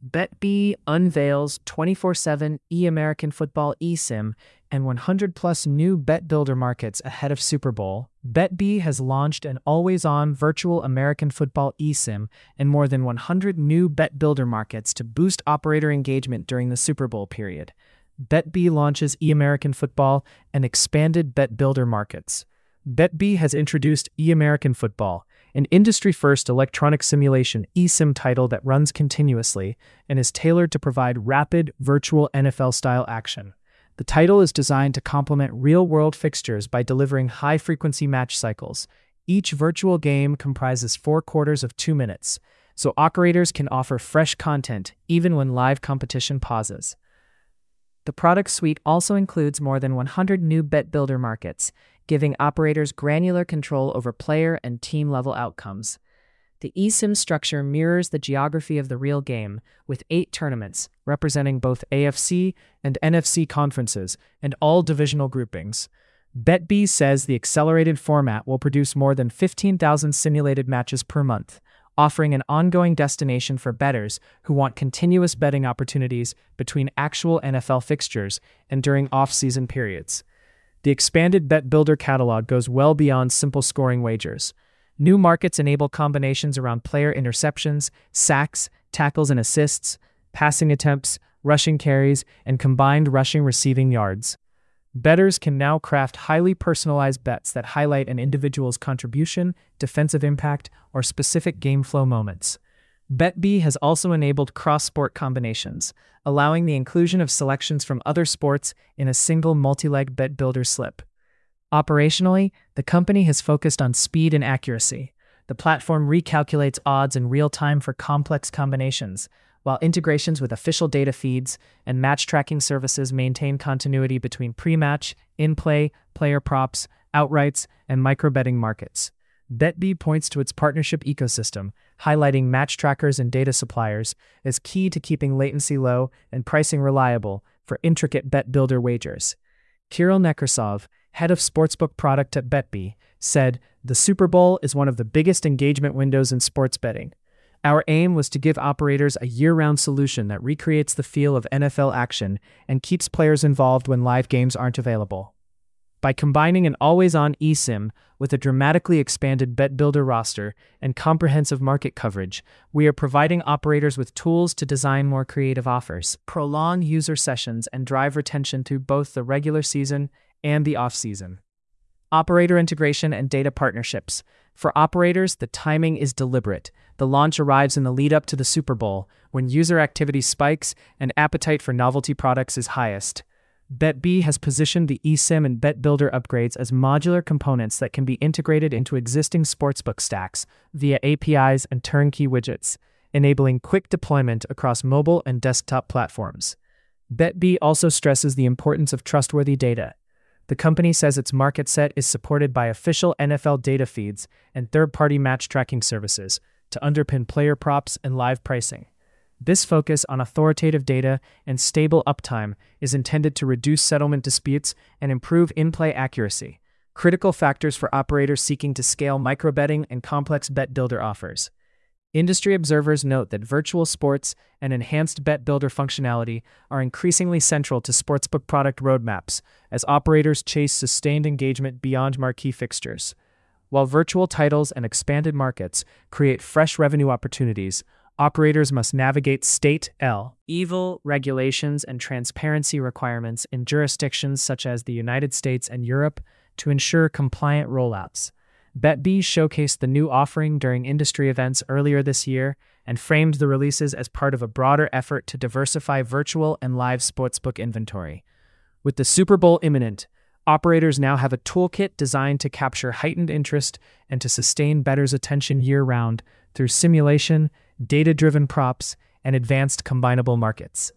BetB unveils 24/7 eAmerican Football eSIM and 100-plus new bet builder markets ahead of Super Bowl. BetB has launched an always-on virtual American football eSIM and more than 100 new bet builder markets to boost operator engagement during the Super Bowl period. BetB launches eAmerican Football and expanded bet builder markets. BetB has introduced eAmerican Football, an industry-first electronic simulation eSIM title that runs continuously and is tailored to provide rapid, virtual NFL-style action. The title is designed to complement real-world fixtures by delivering high-frequency match cycles. Each virtual game comprises 4 quarters of 2 minutes, so operators can offer fresh content even when live competition pauses. The product suite also includes more than 100 new bet builder markets, giving operators granular control over player and team-level outcomes. The eSIM structure mirrors the geography of the real game, with 8 tournaments, representing both AFC and NFC conferences, and all divisional groupings. BetB says the accelerated format will produce more than 15,000 simulated matches per month, offering an ongoing destination for bettors who want continuous betting opportunities between actual NFL fixtures and during off-season periods. The expanded Bet Builder catalog goes well beyond simple scoring wagers. New markets enable combinations around player interceptions, sacks, tackles and assists, passing attempts, rushing carries, and combined rushing-receiving yards. Bettors can now craft highly personalized bets that highlight an individual's contribution, defensive impact, or specific game flow moments. BetB has also enabled cross-sport combinations, allowing the inclusion of selections from other sports in a single multi-leg bet builder slip. Operationally, the company has focused on speed and accuracy. The platform recalculates odds in real time for complex combinations, while integrations with official data feeds and match tracking services maintain continuity between pre-match, in-play, player props, outrights, and micro-betting markets. BetB points to its partnership ecosystem, highlighting match trackers and data suppliers as key to keeping latency low and pricing reliable for intricate bet builder wagers. Kirill Nekrasov, head of sportsbook product at BetB, said, "The Super Bowl is one of the biggest engagement windows in sports betting. Our aim was to give operators a year-round solution that recreates the feel of NFL action and keeps players involved when live games aren't available. By combining an always-on eSIM with a dramatically expanded bet builder roster and comprehensive market coverage, we are providing operators with tools to design more creative offers, prolong user sessions, and drive retention through both the regular season and the off-season." Operator integration and data partnerships. For operators, the timing is deliberate. The launch arrives in the lead-up to the Super Bowl, when user activity spikes and appetite for novelty products is highest. BetB has positioned the eSIM and Bet Builder upgrades as modular components that can be integrated into existing sportsbook stacks via APIs and turnkey widgets, enabling quick deployment across mobile and desktop platforms. BetB also stresses the importance of trustworthy data. The company says its market set is supported by official NFL data feeds and third-party match tracking services to underpin player props and live pricing. This focus on authoritative data and stable uptime is intended to reduce settlement disputes and improve in-play accuracy, critical factors for operators seeking to scale microbetting and complex bet builder offers. Industry observers note that virtual sports and enhanced bet builder functionality are increasingly central to sportsbook product roadmaps as operators chase sustained engagement beyond marquee fixtures. While virtual titles and expanded markets create fresh revenue opportunities, operators must navigate state-level regulations and transparency requirements in jurisdictions such as the United States and Europe to ensure compliant rollouts. BetB showcased the new offering during industry events earlier this year and framed the releases as part of a broader effort to diversify virtual and live sportsbook inventory. With the Super Bowl imminent, operators now have a toolkit designed to capture heightened interest and to sustain bettors' attention year-round through simulation, data-driven props, and advanced combinable markets.